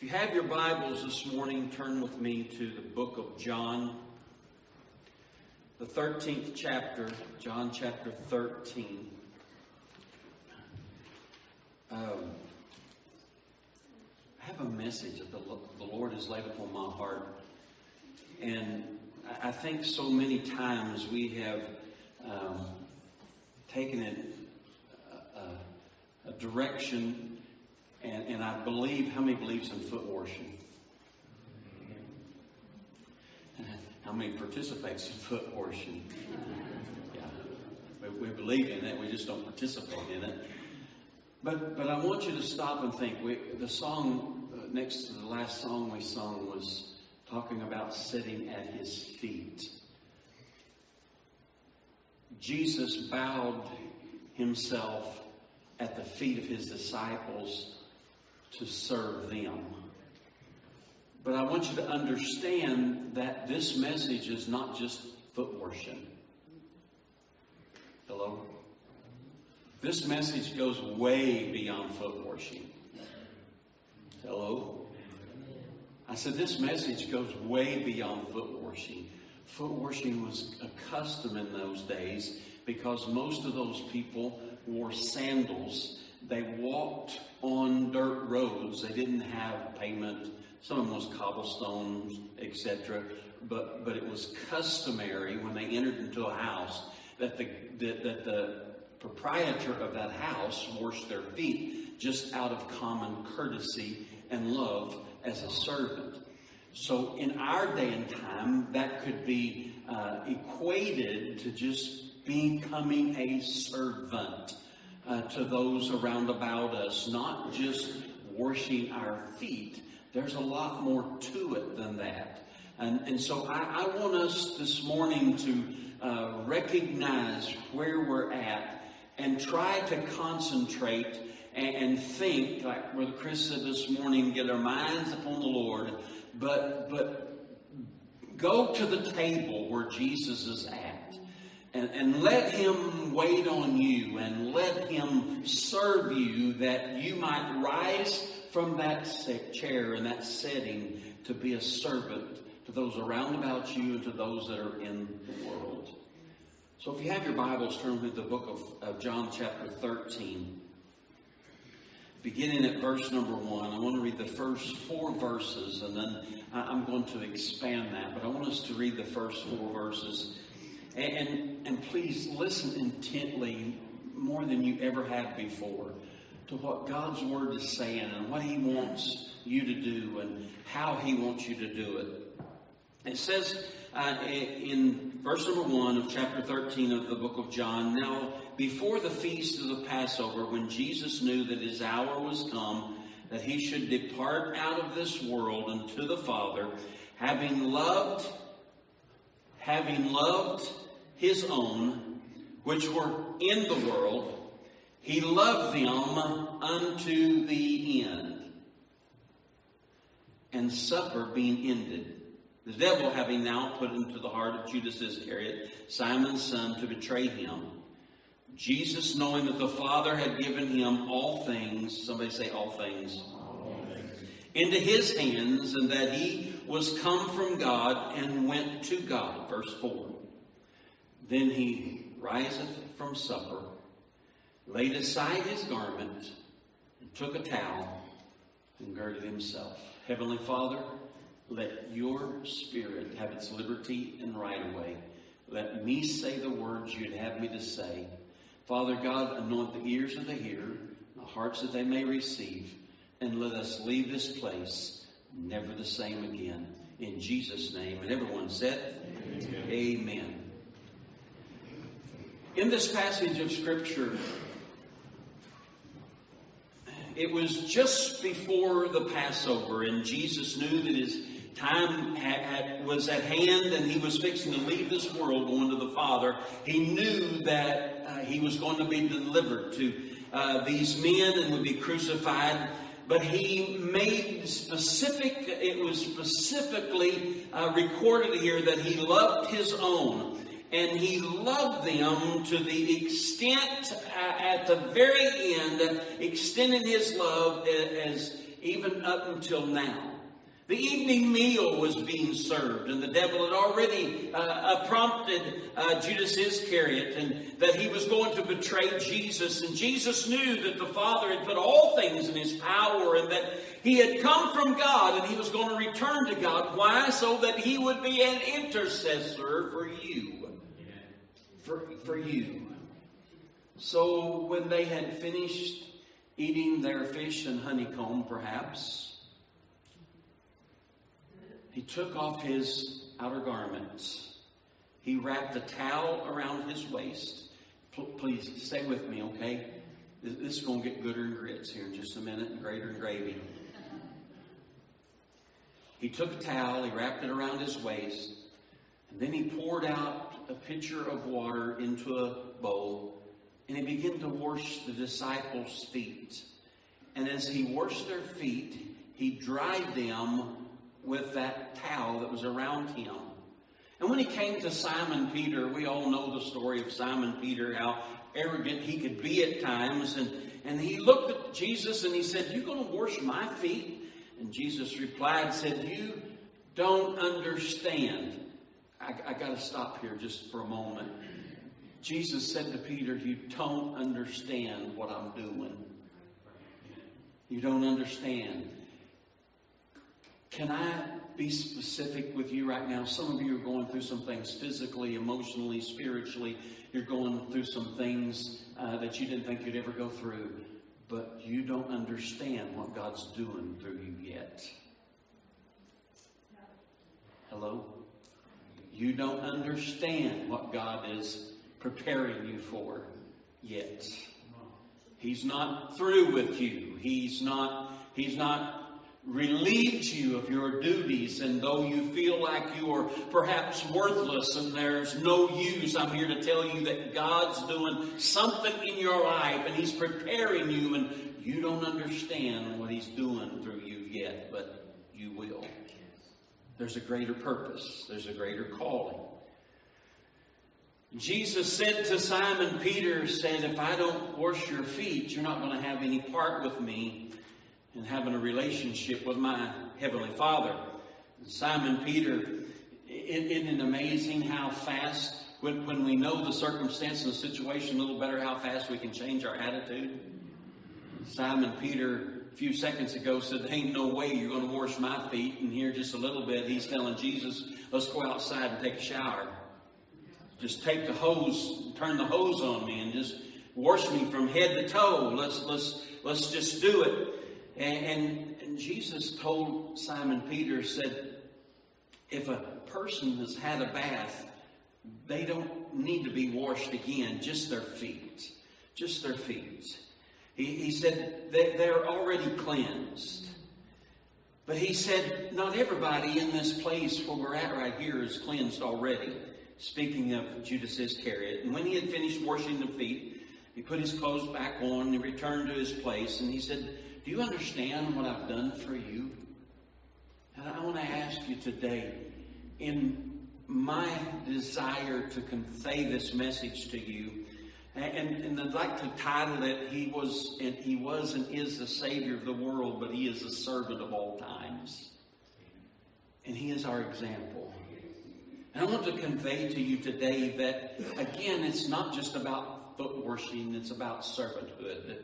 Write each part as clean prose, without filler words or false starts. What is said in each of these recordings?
If you have your Bibles this morning, turn with me to the book of John, the 13th chapter, John chapter 13. I have a message that the Lord has laid upon my heart. And I think so many times we have taken it a direction. And I believe, how many believes in foot washing? How many participates in foot washing? Yeah, we believe in it, we just don't participate in it. But I want you to stop and think. The song next to the last song we sung was talking about sitting at His feet. Jesus bowed Himself at the feet of His disciples to serve them. But I want you to understand that this message is not just foot washing. Hello? This message goes way beyond foot washing. Hello? I said this message goes way beyond foot washing. Foot washing was a custom in those days because most of those people wore sandals. They walked on dirt roads. They didn't have pavement. Some of them was cobblestones, etc. But it was customary when they entered into a house that the proprietor of that house washed their feet just out of common courtesy and love as a servant. So in our day and time, that could be equated to just becoming a servant to those around about us, not just washing our feet. There's a lot more to it than that. And so I want us this morning to recognize where we're at and try to concentrate and think, like Brother Chris said this morning, get our minds upon the Lord, but go to the table where Jesus is at. And let Him wait on you and let Him serve you that you might rise from that chair and that setting to be a servant to those around about you and to those that are in the world. So if you have your Bibles, turn to the book of John chapter 13. Beginning at verse number 1. I want to read the first 4 verses and then I'm going to expand that. But I want us to read the first 4 verses. And please listen intently more than you ever have before to what God's Word is saying and what He wants you to do and how He wants you to do it. It says in verse number 1 of chapter 13 of the book of John, "Now before the feast of the Passover, when Jesus knew that His hour was come, that He should depart out of this world unto the Father, having loved His own, which were in the world, He loved them unto the end. And supper being ended, the devil having now put into the heart of Judas Iscariot, Simon's son, to betray Him. Jesus, knowing that the Father had given Him all things," somebody say all things, "into His hands, and that He was come from God and went to God." Verse 4. "Then He riseth from supper, laid aside His garment, and took a towel, and girded Himself." Heavenly Father, let Your Spirit have its liberty and right away. Let me say the words You'd have me to say. Father God, anoint the ears of the hearer, the hearts that they may receive, and let us leave this place never the same again. In Jesus' name. And everyone said, Amen. Amen. In this passage of Scripture, it was just before the Passover, and Jesus knew that His time was at hand and He was fixing to leave this world, going to the Father. He knew that He was going to be delivered to these men and would be crucified. But He made specific, it was specifically recorded here that He loved His own. And He loved them to the extent, at the very end, extending His love as even up until now. The evening meal was being served, and the devil had already prompted Judas Iscariot and that he was going to betray Jesus. And Jesus knew that the Father had put all things in his power and that he had come from God and he was going to return to God. Why? So that he would be an intercessor for you. For you. So when they had finished eating their fish and honeycomb, perhaps, he took off his outer garments. He wrapped a towel around his waist. Please stay with me, okay? This is going to get gooder and grits here in just a minute, and greater and gravy. He took a towel, he wrapped it around his waist, and then he poured out a pitcher of water into a bowl, and he began to wash the disciples' feet. And as he washed their feet, he dried them with that towel that was around him. And when he came to Simon Peter, we all know the story of Simon Peter, how arrogant he could be at times. And he looked at Jesus and he said, "You going to wash my feet?" And Jesus replied, said, "You don't understand." I got to stop here just for a moment. Jesus said to Peter, "You don't understand what I'm doing. You don't understand." Can I be specific with you right now? Some of you are going through some things physically, emotionally, spiritually. You're going through some things that you didn't think you'd ever go through. But you don't understand what God's doing through you yet. Hello? You don't understand what God is preparing you for yet. He's not through with you. He's not relieved you of your duties, and though you feel like you are perhaps worthless and there's no use, I'm here to tell you that God's doing something in your life and He's preparing you, and you don't understand what He's doing through you yet, but you will. There's a greater purpose. There's a greater calling. Jesus said to Simon Peter, said, "If I don't wash your feet, you're not going to have any part with me and having a relationship with my Heavenly Father." And Simon Peter, isn't it amazing how fast, when we know the circumstance and the situation a little better, how fast we can change our attitude? Simon Peter, a few seconds ago, said, "There ain't no way you're going to wash my feet." And here just a little bit, he's telling Jesus, "Let's go outside and take a shower. Just take the hose, turn the hose on me and just wash me from head to toe. Let's just do it." And Jesus told Simon Peter, said, if a person has had a bath, they don't need to be washed again, just their feet. Just their feet. He said that they're already cleansed. But he said, not everybody in this place where we're at right here is cleansed already. Speaking of Judas Iscariot. And when he had finished washing the feet, he put his clothes back on and he returned to his place. And he said, "Do you understand what I've done for you?" And I want to ask you today, in my desire to convey this message to you, and I'd like to title it, He was and is the Savior of the world, but He is the servant of all times. And He is our example. And I want to convey to you today that, again, it's not just about foot washing, it's about servanthood.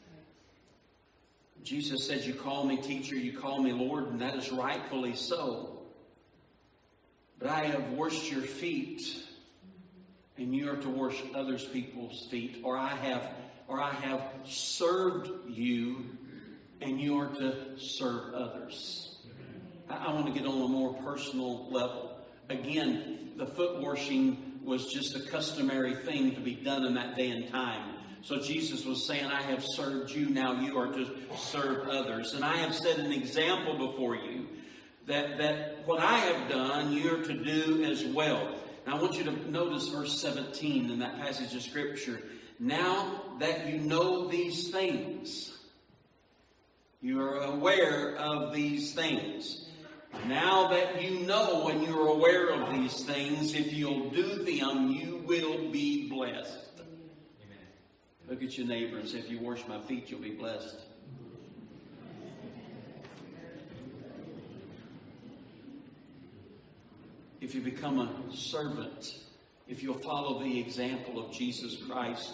Jesus says, "You call me teacher, you call me Lord," and that is rightfully so. But I have washed your feet, and you are to wash others people's feet. Or I have served you, and you are to serve others. I want to get on a more personal level. Again, the foot washing was just a customary thing to be done in that day and time. So Jesus was saying, I have served you, now you are to serve others. And I have set an example before you that what I have done, you're to do as well. Now I want you to notice verse 17 in that passage of Scripture. Now that you know these things, you are aware of these things. Now that you know and you're aware of these things, if you'll do them, you will be blessed. Amen. Look at your neighbor and say, if you wash my feet, you'll be blessed. if you become a servant, if you'll follow the example of Jesus Christ,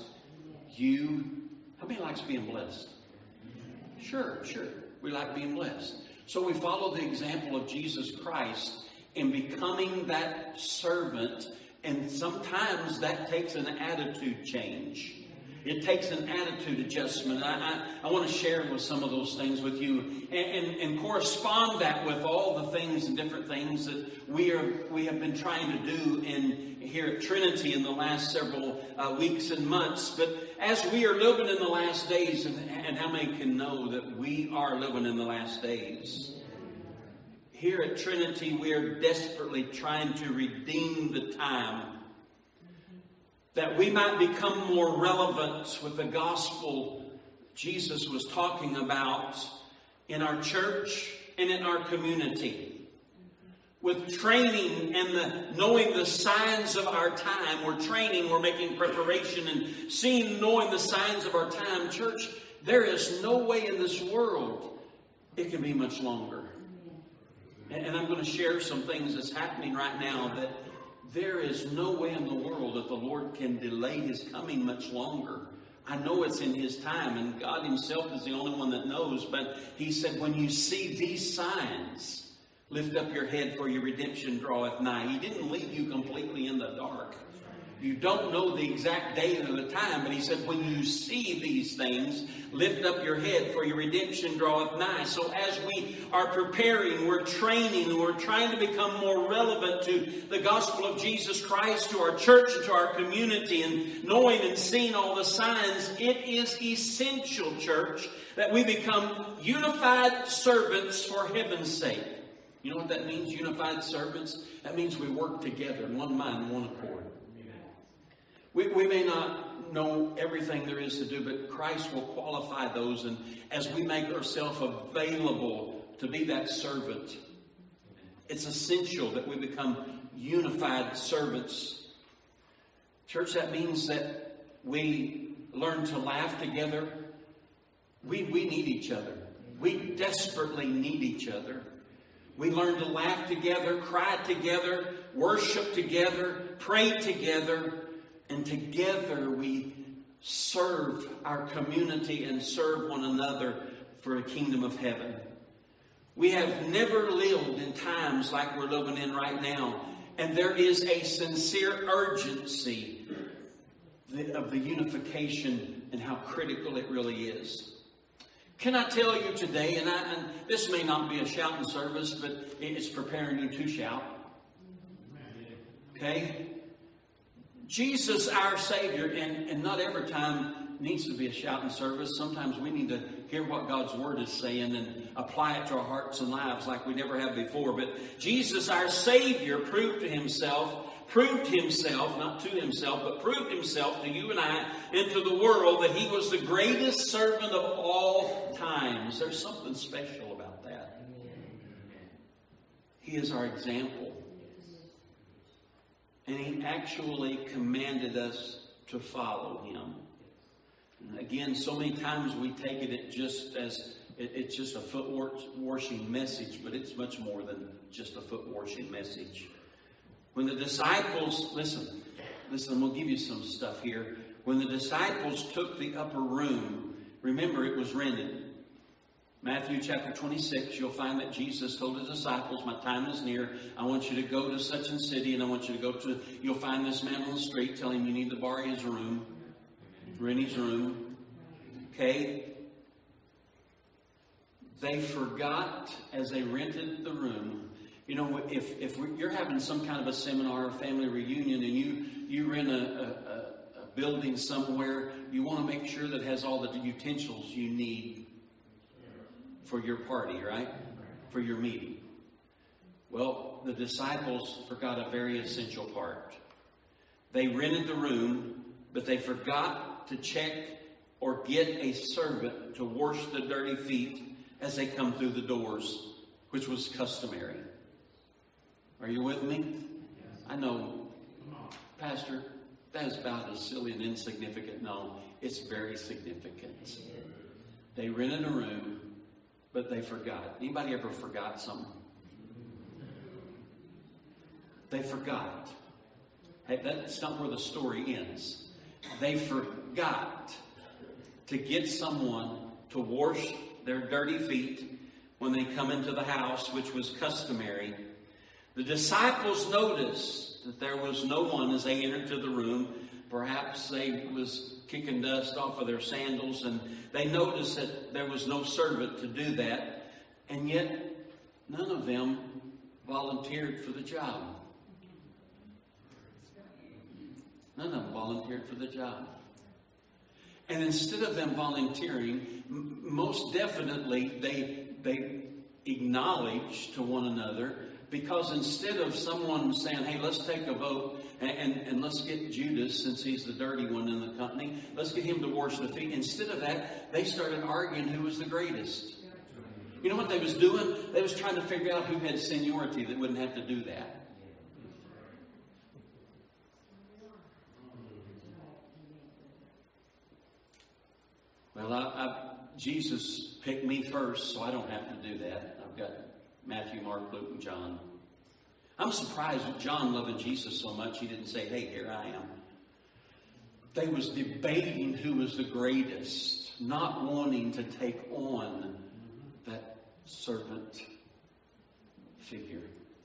how many likes being blessed? Sure. We like being blessed. So we follow the example of Jesus Christ in becoming that servant, and sometimes that takes an attitude change. It takes an attitude adjustment. I want to share with some of those things with you and correspond that with all the things and different things that we have been trying to do here at Trinity in the last several weeks and months. But as we are living in the last days, and how many can know that we are living in the last days? Here at Trinity, we are desperately trying to redeem the time, that we might become more relevant with the gospel Jesus was talking about in our church and in our community. With training and knowing the signs of our time, we're training, we're making preparation and knowing the signs of our time. Church, there is no way in this world it can be much longer. And I'm going to share some things that's happening right now that there is no way in the world that the Lord can delay His coming much longer. I know it's in His time, and God Himself is the only one that knows. But He said, when you see these signs, lift up your head, for your redemption draweth nigh. He didn't leave you completely in the dark. You don't know the exact date or the time, but He said, when you see these things, lift up your head, for your redemption draweth nigh. So as we are preparing, we're training, we're trying to become more relevant to the gospel of Jesus Christ, to our church, and to our community, and knowing and seeing all the signs, it is essential, church, that we become unified servants for heaven's sake. You know what that means, unified servants? That means we work together in one mind, one accord. We may not know everything there is to do, but Christ will qualify those. And as we make ourselves available to be that servant, it's essential that we become unified servants. Church, that means that we learn to laugh together. We need each other. We desperately need each other. We learn to laugh together, cry together, worship together, pray together. And together we serve our community and serve one another for a kingdom of heaven. We have never lived in times like we're living in right now. And there is a sincere urgency of the unification and how critical it really is. Can I tell you today, and this may not be a shouting service, but it's preparing you to shout. Okay? Jesus, our Savior, and not every time needs to be a shouting service. Sometimes we need to hear what God's Word is saying and apply it to our hearts and lives like we never have before. But Jesus, our Savior, proved Himself, not to Himself, but proved Himself to you and I and to the world that He was the greatest servant of all times. There's something special about that. He is our example. And He actually commanded us to follow Him. And again, so many times we take it just as it's just a foot washing message, but it's much more than just a foot washing message. When the disciples, listen, we'll give you some stuff here. When the disciples took the upper room, remember it was rented. Matthew chapter 26, you'll find that Jesus told His disciples, my time is near. I want you to go to such a city, and I want you to you'll find this man on the street. Tell him you need to borrow his room. Rent his room. Okay? They forgot as they rented the room. You know, if you're having some kind of a seminar or family reunion, and you rent a building somewhere, you want to make sure that it has all the utensils you need for your party, right? For your meeting. Well, the disciples forgot a very essential part. They rented the room, but they forgot to check or get a servant to wash the dirty feet as they come through the doors, which was customary. Are you with me? I know, Pastor, that is about as silly and insignificant. No, it's very significant. They rented a room, but they forgot. Anybody ever forgot something? they forgot. Hey, that's not where the story ends. They forgot to get someone to wash their dirty feet when they come into the house, which was customary. The disciples noticed that there was no one as they entered to the room. Perhaps they was kicking dust off of their sandals, and they noticed that there was no servant to do that. And yet, none of them volunteered for the job. None of them volunteered for the job. And instead of them volunteering, most definitely they acknowledged to one another, because instead of someone saying, hey, let's take a vote and let's get Judas, since he's the dirty one in the company, let's get him to wash the feet. Instead of that, they started arguing who was the greatest. You know what they was doing? They was trying to figure out who had seniority that wouldn't have to do that. Well, Jesus picked me first, so I don't have to do that. I've got Matthew, Mark, Luke, and John. I'm surprised with John loving Jesus so much, he didn't say, hey, here I am. They was debating who was the greatest, not wanting to take on that servant figure.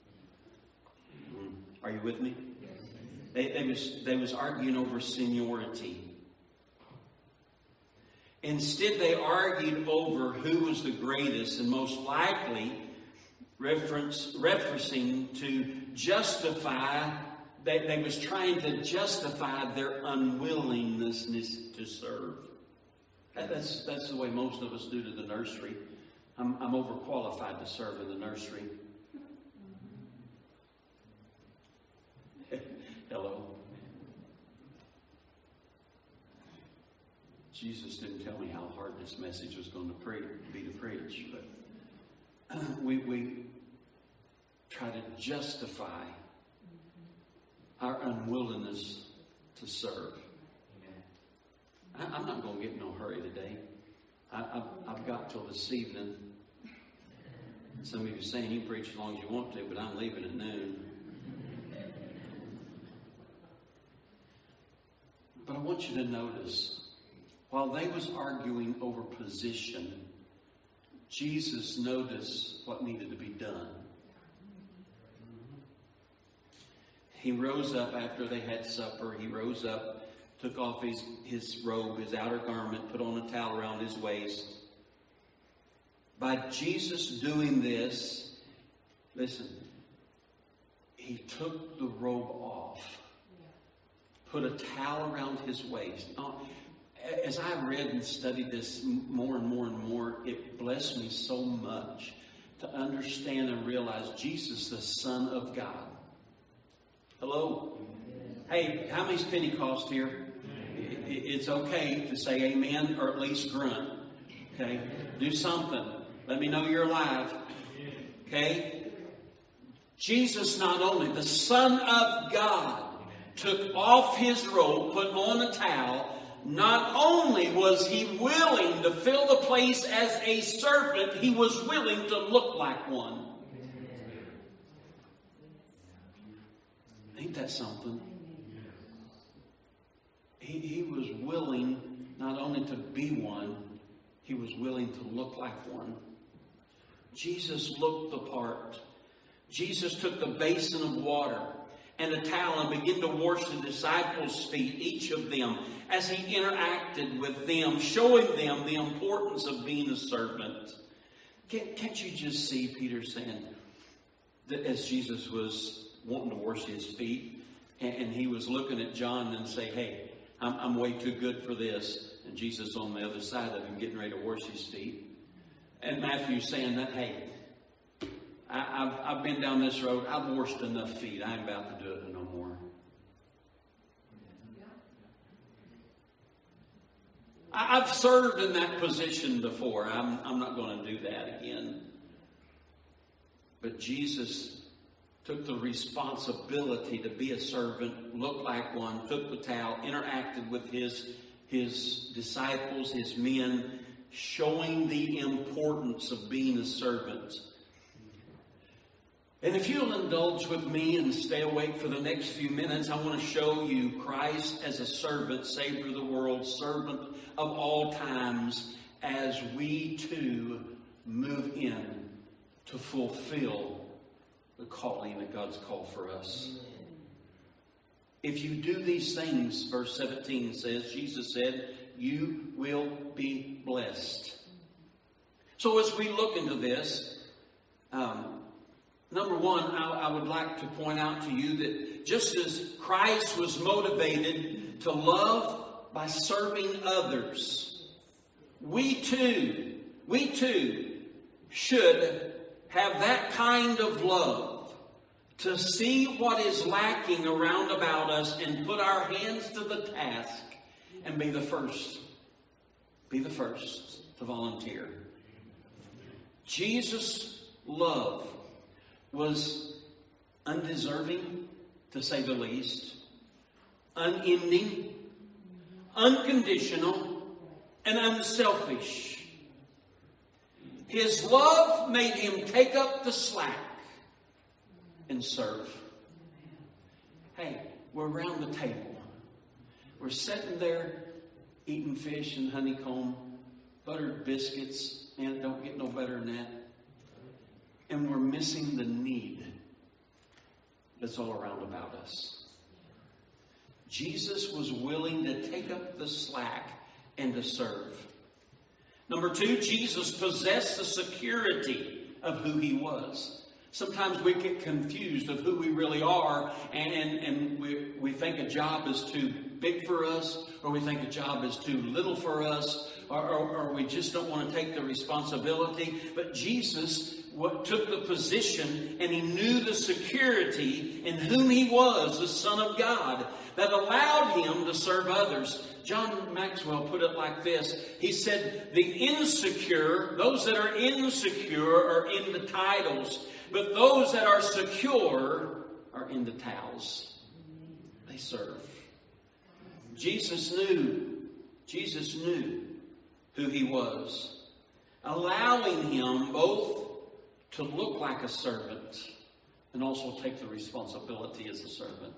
Are you with me? They was arguing over seniority. Instead, they argued over who was the greatest, and most likely referencing to justify, they was trying to justify their unwillingness to serve. That's the way most of us do to the nursery. I'm overqualified to serve in the nursery. Hello. Jesus didn't tell me how hard this message was going to be to preach, but we try to justify our unwillingness to serve. I'm not going to get in no hurry today. I've got till this evening. Some of you are saying you preach as long as you want to, but I'm leaving at noon. But I want you to notice, while they was arguing over position, Jesus noticed what needed to be done. He rose up after they had supper. He rose up, took off his robe, his outer garment, put on a towel around his waist. By Jesus doing this, listen, he took the robe off, put a towel around his waist. As I read and studied this more and more and more, it blessed me so much to understand and realize Jesus, the Son of God. Hello? Hey, how many's Pentecost here? It's okay to say amen or at least grunt. Okay? Do something. Let me know you're alive. Okay? Jesus, not only the Son of God, took off his robe, put on a towel. Not only was he willing to fill the place as a servant, he was willing to look like one. Ain't that something? He was willing not only to be one, he was willing to look like one. Jesus looked the part. Jesus took the basin of water and a towel and began to wash the disciples' feet, each of them, as he interacted with them, showing them the importance of being a servant. Can't you just see Peter saying that as Jesus was wanting to wash his feet, and he was looking at John and say, hey, I'm way too good for this. And Jesus on the other side of him getting ready to wash his feet. And Matthew saying that, hey, I've been down this road. I've washed enough feet. I ain't about to do it no more. I've served in that position before. I'm not going to do that again. But Jesus took the responsibility to be a servant, look like one, took the towel, interacted with his disciples, his men, showing the importance of being a servant. And if you'll indulge with me and stay awake for the next few minutes, I want to show you Christ as a servant, Savior of the world, servant of all times, as we too move in to fulfill the calling that God's called for us. If you do these things, verse 17 says, Jesus said, you will be blessed. So as we look into this, number one, I would like to point out to you that just as Christ was motivated to love by serving others, we too should have that kind of love to see what is lacking around about us and put our hands to the task and be the first. Be the first to volunteer. Jesus' love was undeserving, to say the least, unending, unconditional, and unselfish. His love made him take up the slack and serve. Hey, we're around the table. We're sitting there eating fish and honeycomb, buttered biscuits, and it don't get no better than that. And we're missing the need that's all around about us. Jesus was willing to take up the slack and to serve. Number two, Jesus possessed the security of who he was. Sometimes we get confused of who we really are, and we think a job is too big for us, or we think a job is too little for us, or we just don't want to take the responsibility. But Jesus took the position, and he knew the security in whom he was, the Son of God, that allowed him to serve others. John Maxwell put it like this. He said, the insecure, those that are insecure are in the titles, but those that are secure are in the towels. They serve. Jesus knew who he was, allowing him both to look like a servant and also take the responsibility as a servant.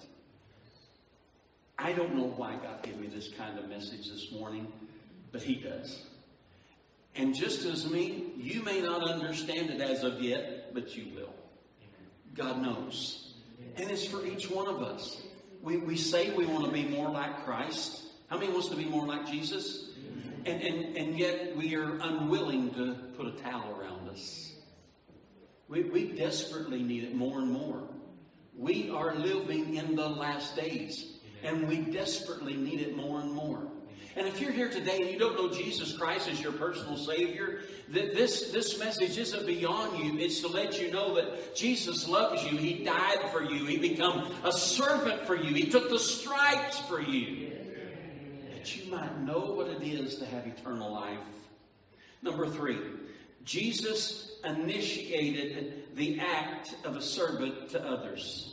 I don't know why God gave me this kind of message this morning, but he does. And just as me, you may not understand it as of yet, but you will. God knows. And it's for each one of us. We say we want to be more like Christ. How many wants to be more like Jesus? And yet we are unwilling to put a towel around us. We desperately need it more and more. We are living in the last days. And we desperately need it more and more. And if you're here today and you don't know Jesus Christ as your personal Savior, this message isn't beyond you. It's to let you know that Jesus loves you. He died for you. He became a servant for you. He took the stripes for you. That you might know what it is to have eternal life. Number three, Jesus initiated the act of a servant to others.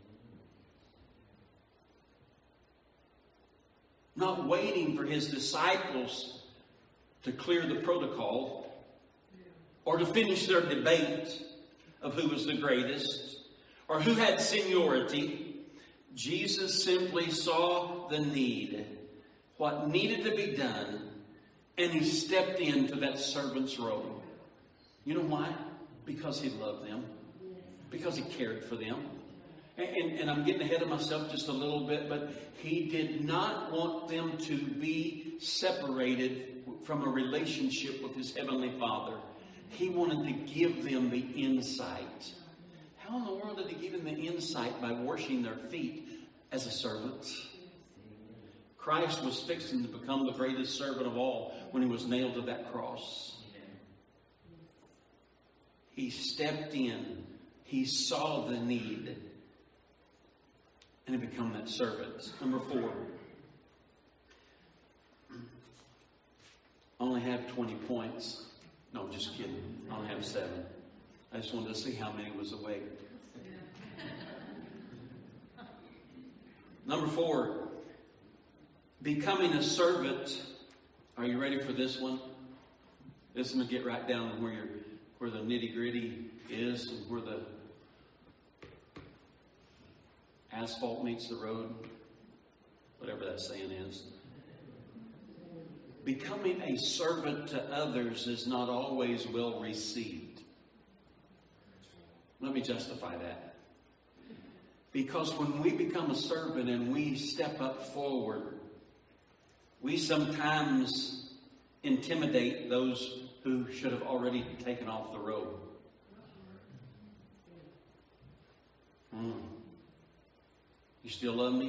Not waiting for his disciples to clear the protocol or to finish their debate of who was the greatest or who had seniority. Jesus simply saw the need, what needed to be done, and he stepped into that servant's role. You know why? Because he loved them. Because he cared for them. And I'm getting ahead of myself just a little bit, but he did not want them to be separated from a relationship with his heavenly Father. He wanted to give them the insight. How in the world did he give them the insight? By washing their feet as a servant. Christ was fixing to become the greatest servant of all when he was nailed to that cross. He stepped in. He saw the need. And he become that servant. Number four. I only have 20 points. No, just kidding. I only have 7. I just wanted to see how many was awake. Number 4. Becoming a servant. Are you ready for this one? This is going to get right down to where the nitty-gritty is and where the asphalt meets the road, whatever that saying is. Becoming a servant to others is not always well received. Let me justify that. Because when we become a servant and we step up forward, we sometimes intimidate those who should have already taken off the road. You still love me?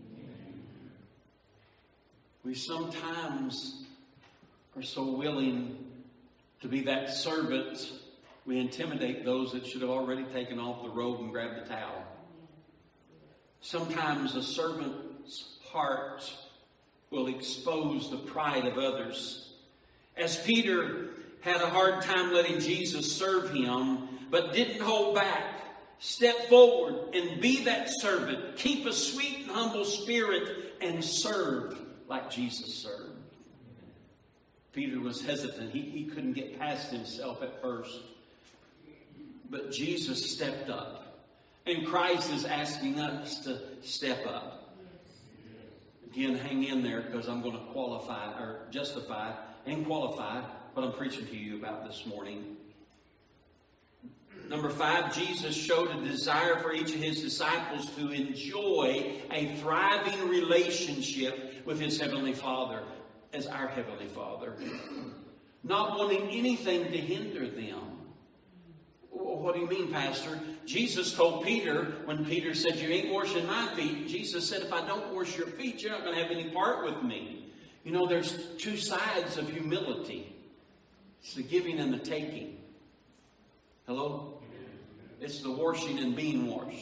We sometimes are so willing to be that servant, we intimidate those that should have already taken off the road and grabbed the towel. Sometimes a servant's heart will expose the pride of others. As Peter had a hard time letting Jesus serve him, but didn't hold back. Step forward and be that servant. Keep a sweet and humble spirit and serve like Jesus served. Peter was hesitant. He couldn't get past himself at first. But Jesus stepped up. And Christ is asking us to step up. Again, hang in there because I'm going to qualify or justify and qualify what I'm preaching to you about this morning. Number 5, Jesus showed a desire for each of his disciples to enjoy a thriving relationship with his Heavenly Father as our Heavenly Father. Not wanting anything to hinder them. What do you mean, Pastor? Jesus told Peter, when Peter said, you ain't washing my feet, Jesus said, if I don't wash your feet, you're not going to have any part with me. You know, there's two sides of humility. It's the giving and the taking. Hello? It's the washing and being washed.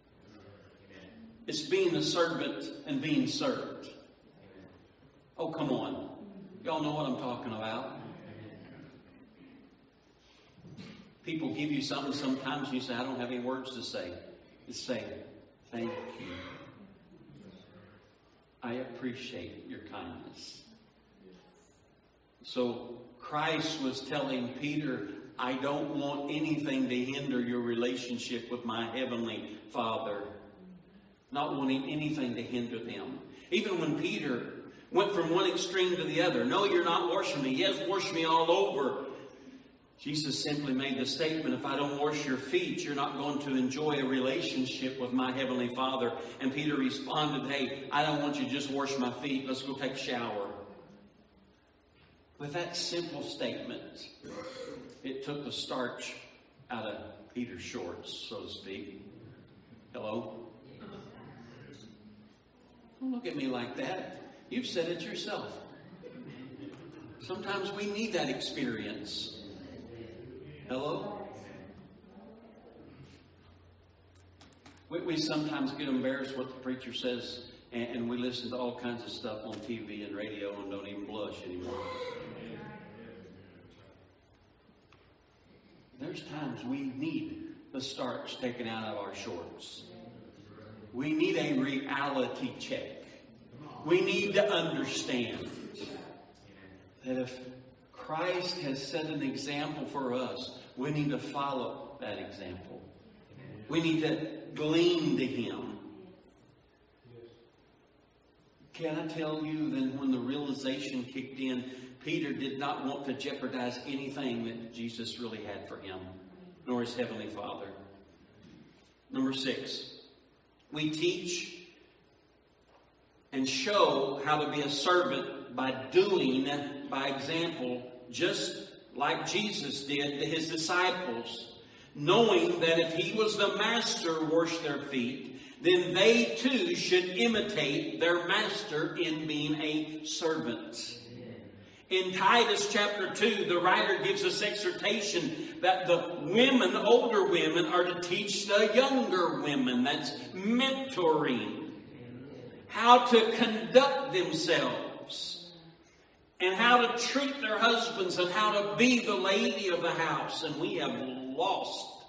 It's being the servant and being served. Oh, come on. Y'all know what I'm talking about. People give you something sometimes and you say, I don't have any words to say. Just say, thank you. I appreciate your kindness. So Christ was telling Peter, I don't want anything to hinder your relationship with my Heavenly Father. Not wanting anything to hinder them. Even when Peter went from one extreme to the other. No, you're not washing me. Yes, wash me all over. Jesus simply made the statement, if I don't wash your feet, you're not going to enjoy a relationship with my Heavenly Father. And Peter responded, hey, I don't want you to just wash my feet. Let's go take a shower. With that simple statement, it took the starch out of Peter's shorts, so to speak. Hello? Don't look at me like that. You've said it yourself. Sometimes we need that experience. Hello? We sometimes get embarrassed what the preacher says, and we listen to all kinds of stuff on TV and radio and don't even blush anymore. There's times we need the starch taken out of our shorts. We need a reality check. We need to understand that if Christ has set an example for us, we need to follow that example. We need to glean to Him. Can I tell you that when the realization kicked in, Peter did not want to jeopardize anything that Jesus really had for him, nor his Heavenly Father. Number 6, we teach and show how to be a servant by doing, by example, just like Jesus did to his disciples, knowing that if he was the master washed their feet, then they too should imitate their master in being a servant. In Titus chapter 2, the writer gives us exhortation that the women, older women, are to teach the younger women. That's mentoring. How to conduct themselves. And how to treat their husbands and how to be the lady of the house. And we have lost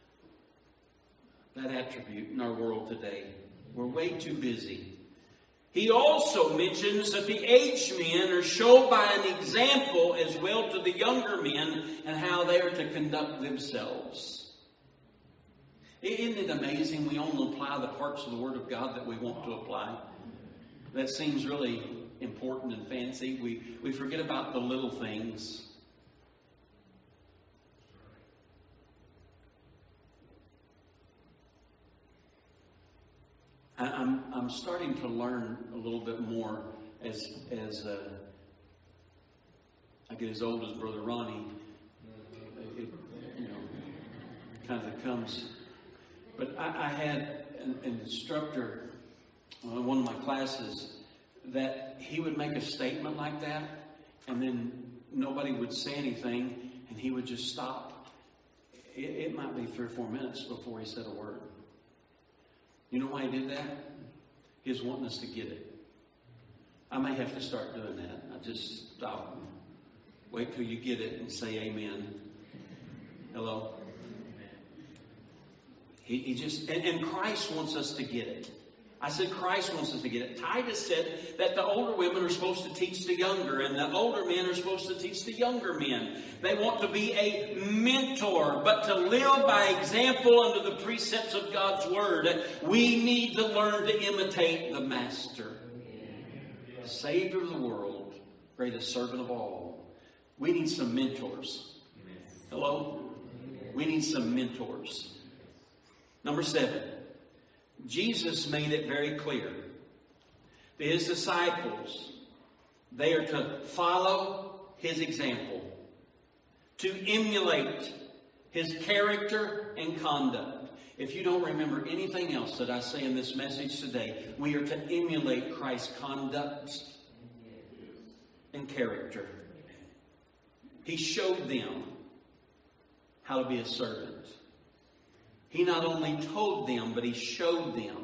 that attribute in our world today. We're way too busy. He also mentions that the aged men are shown by an example as well to the younger men and how they are to conduct themselves. Isn't it amazing? We only apply the parts of the Word of God that we want to apply. That seems really important and fancy. We forget about the little things. I'm starting to learn a little bit more as I get as old as Brother Ronnie. It kind of comes. But I had an instructor in one of my classes that he would make a statement like that, and then nobody would say anything, and he would just stop. It might be 3 or 4 minutes before he said a word. You know why he did that? He was wanting us to get it. I may have to start doing that. I just stop and wait till you get it and say amen. Hello? He just, and Christ wants us to get it. I said Christ wants us to get it. Titus said that the older women are supposed to teach the younger, and the older men are supposed to teach the younger men. They want to be a mentor, but to live by example under the precepts of God's Word, we need to learn to imitate the Master, the Savior of the world, greatest servant of all. We need some mentors. Hello? We need some mentors. Number 7. Jesus made it very clear to His disciples they are to follow His example, to emulate His character and conduct. If you don't remember anything else that I say in this message today, we are to emulate Christ's conduct and character. He showed them how to be a servant. He not only told them, but He showed them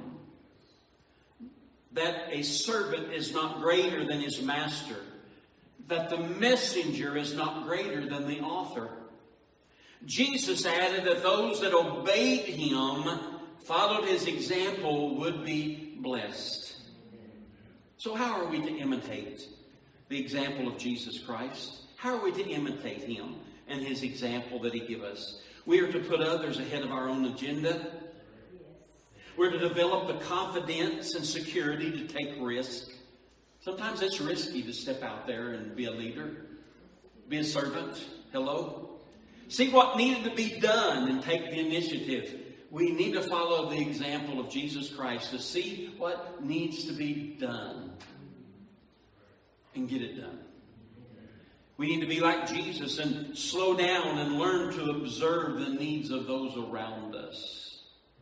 that a servant is not greater than his master, that the messenger is not greater than the author. Jesus added that those that obeyed Him, followed His example, would be blessed. So how are we to imitate the example of Jesus Christ? How are we to imitate Him and His example that He gave us? We are to put others ahead of our own agenda. We're to develop the confidence and security to take risk. Sometimes it's risky to step out there and be a leader, be a servant. Hello? See what needed to be done and take the initiative. We need to follow the example of Jesus Christ to see what needs to be done and get it done. We need to be like Jesus and slow down and learn to observe the needs of those around us.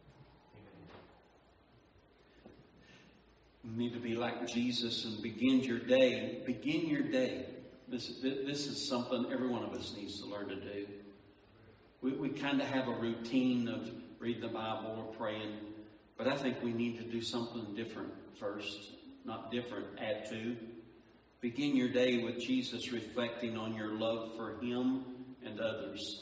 You need to be like Jesus and begin your day. Begin your day. This is something every one of us needs to learn to do. We kind of have a routine of reading the Bible or praying, but I think we need to do something different first. Not different, add to. Begin your day with Jesus reflecting on your love for Him and others.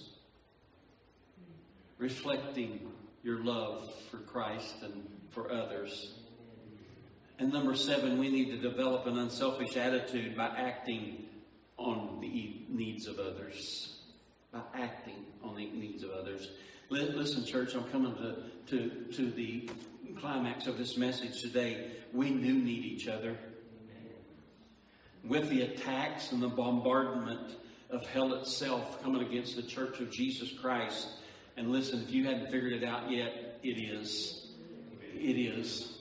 Reflecting your love for Christ and for others. And number 7, we need to develop an unselfish attitude by acting on the needs of others. By acting on the needs of others. Listen, church, I'm coming to the climax of this message today. We do need each other. With the attacks and the bombardment of hell itself coming against the Church of Jesus Christ. And listen, if you hadn't figured it out yet, it is. It is.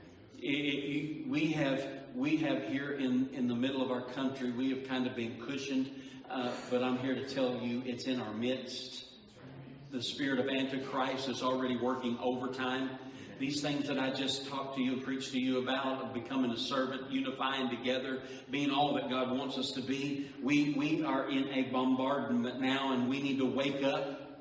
We have here in the middle of our country, we have kind of been cushioned, but I'm here to tell you it's in our midst. The spirit of Antichrist is already working overtime. These things that I just talked to you and preached to you about, of becoming a servant, unifying together, being all that God wants us to be, we are in a bombardment now, and we need to wake up.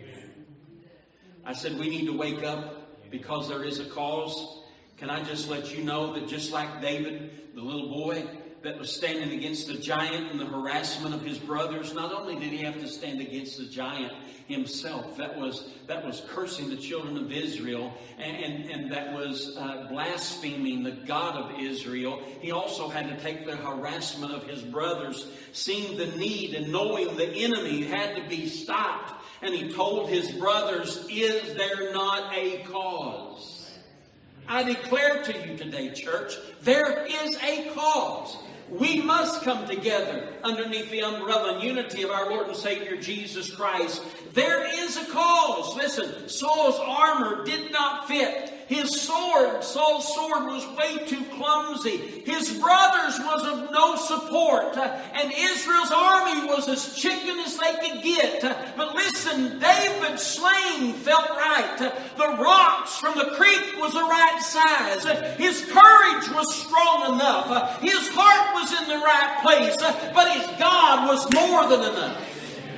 I said we need to wake up because there is a cause. Can I just let you know that just like David, the little boy, that was standing against the giant and the harassment of his brothers. Not only did he have to stand against the giant himself, that was cursing the children of Israel, and that was blaspheming the God of Israel. He also had to take the harassment of his brothers, seeing the need and knowing the enemy had to be stopped. And he told his brothers, "Is there not a cause?" I declare to you today, church, there is a cause. We must come together underneath the umbrella and unity of our Lord and Savior Jesus Christ. There is a cause. Listen, Saul's armor did not fit. His sword, Saul's sword, was way too clumsy. His brothers was of no support. And Israel's army was as chicken as they could get. But listen, David's sling felt right. The rocks from the creek was the right size. His courage was strong enough. His heart was in the right place. But his God was more than enough.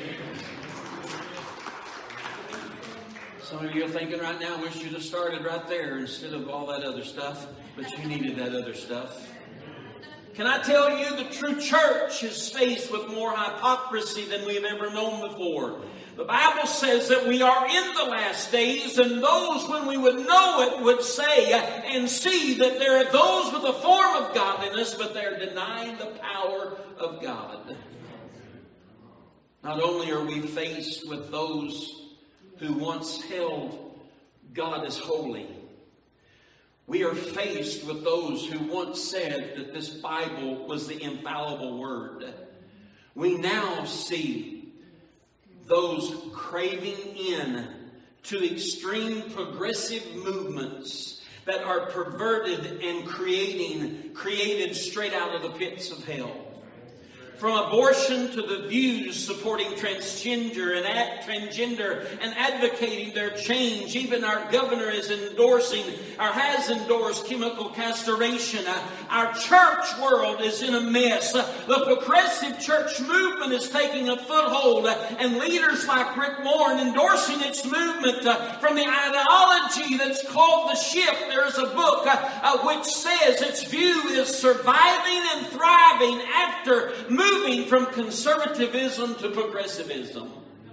Some of you are thinking right now, I wish you'd have started right there instead of all that other stuff. But you needed that other stuff. Can I tell you, the true church is faced with more hypocrisy than we've ever known before. The Bible says that we are in the last days, and those, when we would know it, would say and see that there are those with a form of godliness, but they're denying the power of God. Not only are we faced with those who once held God as holy, we are faced with those who once said that this Bible was the infallible word. We now see those craving in to extreme progressive movements that are perverted and created straight out of the pits of hell. From abortion to the views supporting transgender and advocating their change. Even our governor is has endorsed chemical castration. Our church world is in a mess. The progressive church movement is taking a foothold, and leaders like Rick Warren endorsing its movement from the ideology that's called the shift. There is a book which says its view is surviving and thriving after moving from conservatism to progressivism.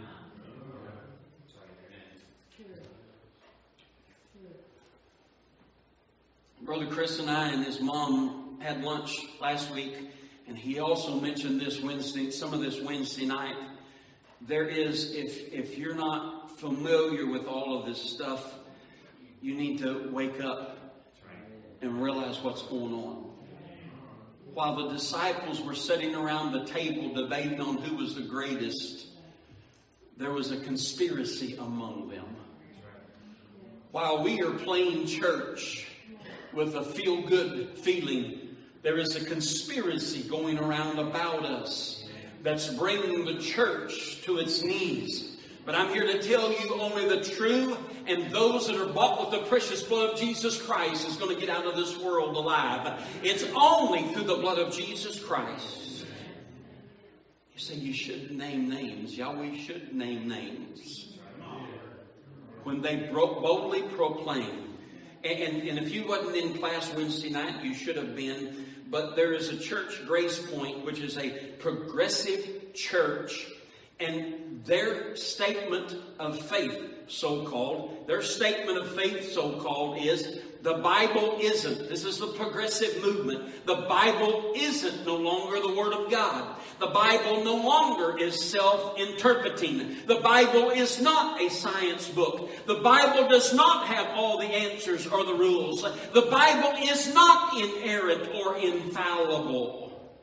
Brother Chris and I and his mom had lunch last week, and he also mentioned some of this Wednesday night. There is, if you're not familiar with all of this stuff, you need to wake up and realize what's going on. While the disciples were sitting around the table debating on who was the greatest, there was a conspiracy among them. While we are playing church with a feel-good feeling, there is a conspiracy going around about us that's bringing the church to its knees. But I'm here to tell you, only the true and those that are bought with the precious blood of Jesus Christ is going to get out of this world alive. It's only through the blood of Jesus Christ. You say you shouldn't name names. Yahweh should name names. When they boldly proclaim. And if you wasn't in class Wednesday night, you should have been. But there is a church, Grace Point, which is a progressive church. And their statement of faith, so-called, is the Bible isn't. This is the progressive movement. The Bible isn't no longer the Word of God. The Bible no longer is self-interpreting. The Bible is not a science book. The Bible does not have all the answers or the rules. The Bible is not inerrant or infallible.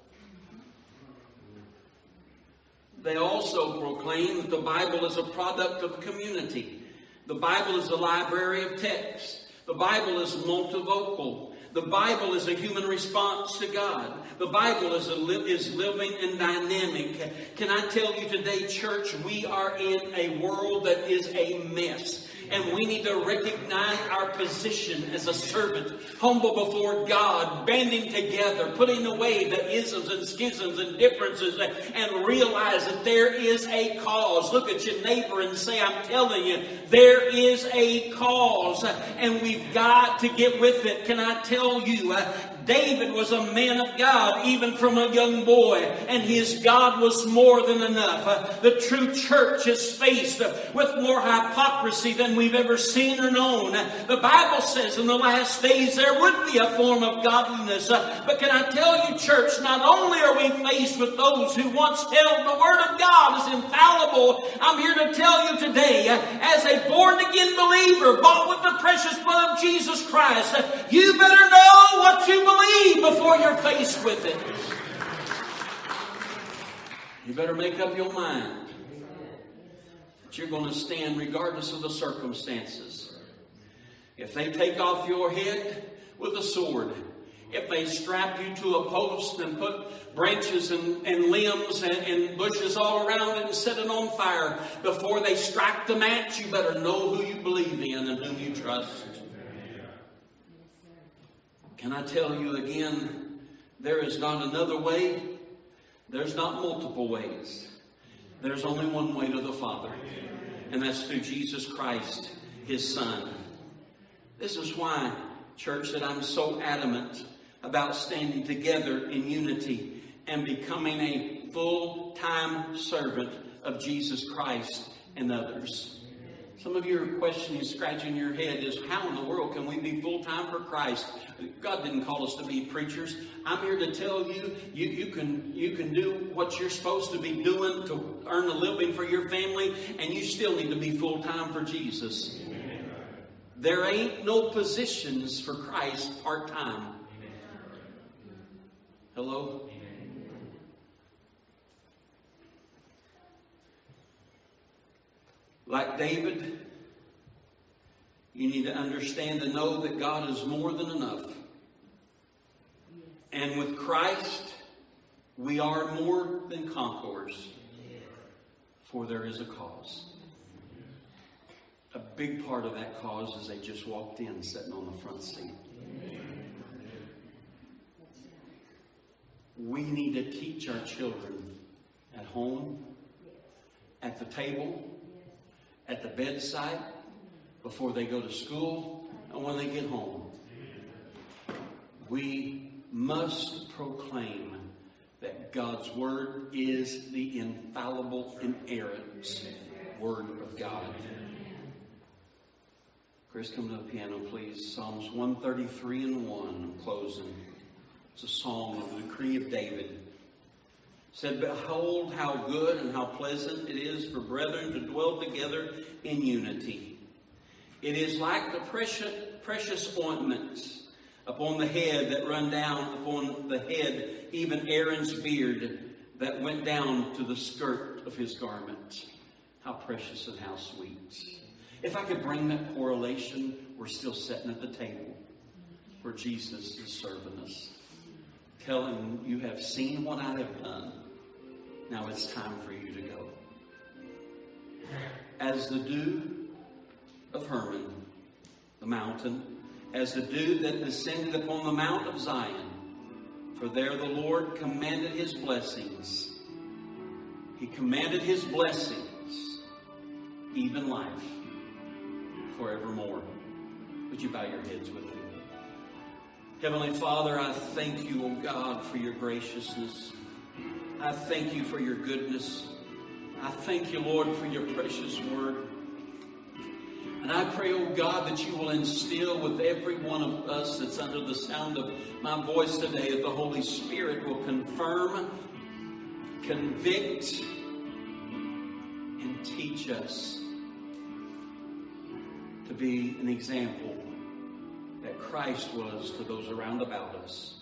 They also proclaim that the Bible is a product of community. The Bible is a library of text. The Bible is multivocal. The Bible is a human response to God. The Bible is living and dynamic. Can I tell you today, church, we are in a world that is a mess. And we need to recognize our position as a servant, humble before God, banding together, putting away the isms and schisms and differences, and realize that there is a cause. Look at your neighbor and say, I'm telling you, there is a cause, and we've got to get with it. Can I tell you, David was a man of God, even from a young boy, and his God was more than enough. The true church is faced with more hypocrisy than we've ever seen or known. The Bible says in the last days there would be a form of godliness. But can I tell you, church, not only are we faced with those who once held the Word of God as infallible, I'm here to tell you today, as a born-again believer, bought with the precious blood of Jesus Christ, you better know what you believe before you're faced with it. You better make up your mind that you're going to stand regardless of the circumstances. If they take off your head with a sword, if they strap you to a post and put branches and limbs and bushes all around it and set it on fire, before they strike the match, you better know who you believe in and whom you trust. Can I tell you again, there is not another way. There's not multiple ways. There's only one way to the Father, and that's through Jesus Christ, His Son. This is why, church, that I'm so adamant about standing together in unity and becoming a full-time servant of Jesus Christ and others. Some of you are questioning, scratching your head, is how in the world can we be full-time for Christ? God didn't call us to be preachers. I'm here to tell you, you can do what you're supposed to be doing to earn a living for your family, and you still need to be full-time for Jesus. There ain't no positions for Christ part-time. Hello? Like David, you need to understand and know that God is more than enough. And with Christ, we are more than conquerors. For there is a cause. A big part of that cause is they just walked in sitting on the front seat. We need to teach our children at home, at the table, at the bedside, before they go to school, and when they get home. We must proclaim that God's Word is the infallible, inerrant Word of God. Chris, come to the piano, please. Psalms 133 and 1. I'm closing. It's a song of the decree of David. It said, "Behold how good and how pleasant it is for brethren to dwell together in unity. It is like the precious ointments upon the head that run down upon the head, even Aaron's beard that went down to the skirt of his garment." How precious and how sweet. If I could bring that correlation, we're still sitting at the table where Jesus is serving us. Telling him, you have seen what I have done. Now it's time for you to go. As the dew of Hermon, the mountain, as the dew that descended upon the Mount of Zion, for there the Lord commanded His blessings. He commanded His blessings, even life, forevermore. Would you bow your heads with me? Heavenly Father, I thank you, O God, for your graciousness. I thank you for your goodness. I thank you, Lord, for your precious word. And I pray, O God, that you will instill with every one of us that's under the sound of my voice today, that the Holy Spirit will confirm, convict, and teach us to be an example that Christ was to those around about us.